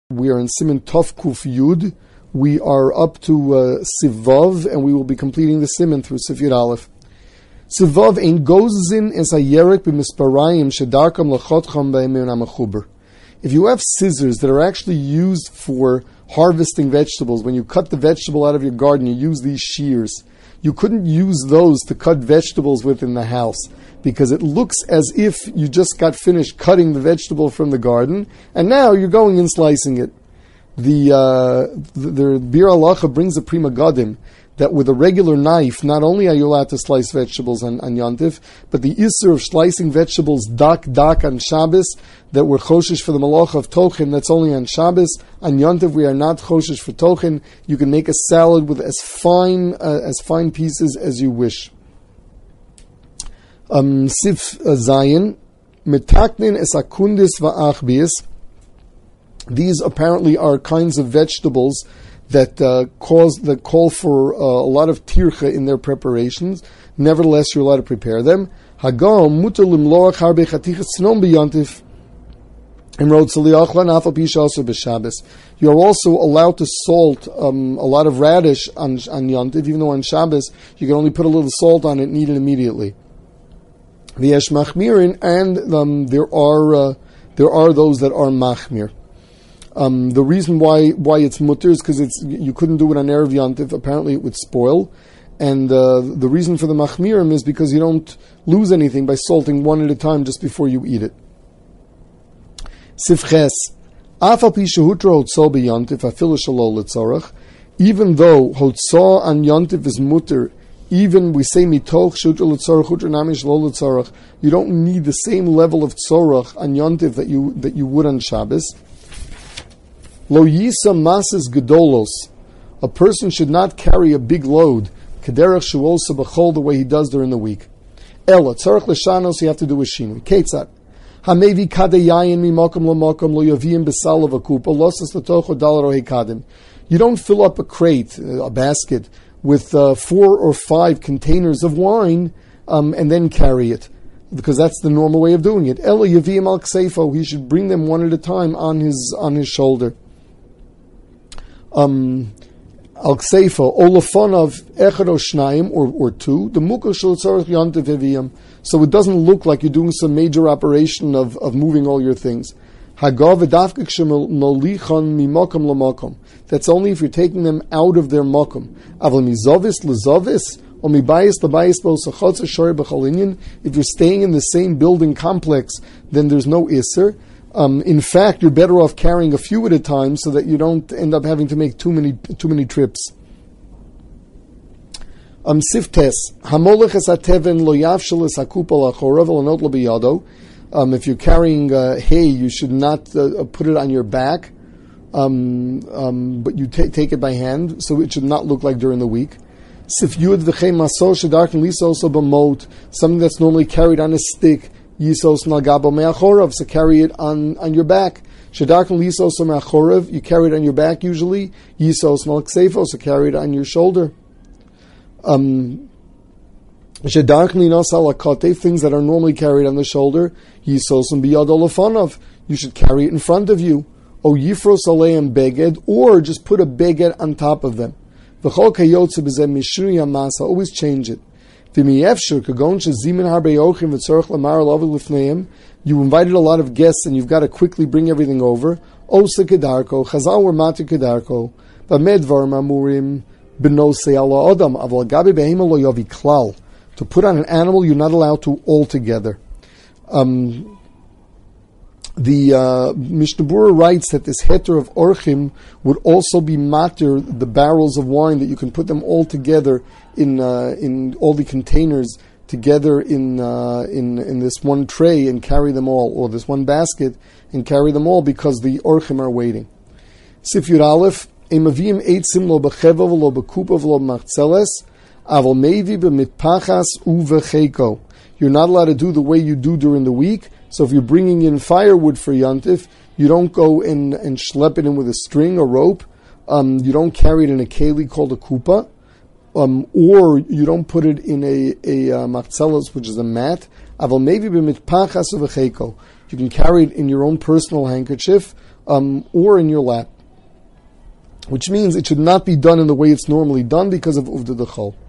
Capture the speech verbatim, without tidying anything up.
We are in Siman Tov Kuf Yud. We are up to uh, Sivav, and we will be completing the Siman through Sif Yud Aleph. Sivav ein gozin es hayerek b'misparayim shedarkam lachotcham b'emin ha'mechuber. If you have scissors that are actually used for harvesting vegetables, when you cut the vegetable out of your garden, you use these shears. You couldn't use those to cut vegetables with in the house, because it looks as if you just got finished cutting the vegetable from the garden, and now you're going and slicing it. The uh, the, the Bir Halacha brings a Prima Gadim that with a regular knife, not only are you allowed to slice vegetables on, on Yontif, but the Isser of slicing vegetables dak dak on Shabbos, that we're choshesh for the Malacha of Tochin, that's only on Shabbos. On Yontif we are not choshesh for Tochin. You can make a salad with as fine uh, as fine pieces as you wish. Um, Sif Zayin, Metaknin es akundis va'achbias. These apparently are kinds of vegetables that uh, cause that call for uh, a lot of tircha in their preparations. Nevertheless, you're allowed to prepare them. Hagam mutar limloach harbe chatichas tznom b'yantif. You are also allowed to salt um, a lot of radish on on Yantiv, even though on Shabbos you can only put a little salt on it and eat it immediately. The Yesh Machmirin, and um, there are uh, there are those that are Machmir. Um, the reason why why it's mutter is because it's you couldn't do it on Erev Yantiv. Apparently, it would spoil, and uh, the reason for the Machmirim is because you don't lose anything by salting one at a time just before you eat it. Sifches, Afal pi shehutra hotzah b'yantiv afilu shelo l'tzorach. Even though hotzah on Yantiv is mutter, even we say mitoch shehutra l'tzorach hutra nami shelo l'tzorach, you don't need the same level of tzorach on Yantiv that you that you would on Shabbos. Lo yisa masas gedolos. A person should not carry a big load. Kederach shuosa b'chol, the way he does during the week. Ela tzorach l'shanos, you have to do a shinui. Ketzat. Hamevi kadeyayin mi mokum lo mokum lo yaviyim besal of a kupa losas latocho dalaro hekadim. You don't fill up a crate, a basket, with uh, four or five containers of wine um, and then carry it, because that's the normal way of doing it. Ela yaviyim al kseifo. He should bring them one at a time on his on his shoulder. Um, al kseifo olafonov echad o shnayim, or or two. The mukah shel tzarich yantiv heviyim. So it doesn't look like you're doing some major operation of, of moving all your things. That's only if you're taking them out of their makom. If you're staying in the same building complex, then there's no isser. Um, in fact, you're better off carrying a few at a time so that you don't end up having to make too many too many trips. Um, Siftes, Hamolech es hateven lo yavshel es hakupa lachorav elonot lo biyado. Um, if you're carrying uh, hay, you should not uh, put it on your back, um, um, but you t- take it by hand, so it should not look like during the week. Sif yud v'chei maso shedarken lisos b'mot, something that's normally carried on a stick, yisos nagabo me'achorav, so carry it on, on your back. Shedarken lisos me'achorav, you carry it on your back usually, yisos malksefo, so carry it on your shoulder. Um, things that are normally carried on the shoulder, you should carry it in front of you. O yifros aleim beged, or just put a beged on top of them. Always change it. You invited a lot of guests and you've got to quickly bring everything over. Chazal were matir kedarko, b'medvar mamurim. To put on an animal, you're not allowed to altogether. Um, the uh, Mishnah Berurah writes that this heter of orchim would also be matir, the barrels of wine, that you can put them all together in uh, in all the containers together in uh, in in this one tray and carry them all, or this one basket and carry them all, because the orchim are waiting. Sif Yud Aleph. You're not allowed to do the way you do during the week. So if you're bringing in firewood for Yantif, you don't go and, and schlep it in with a string or rope. Um, you don't carry it in a keli called a kupa. Um, or you don't put it in a, a uh, machzelas, which is a mat. You can carry it in your own personal handkerchief. um, or in your lap. Which means it should not be done in the way it's normally done because of uvda dechol.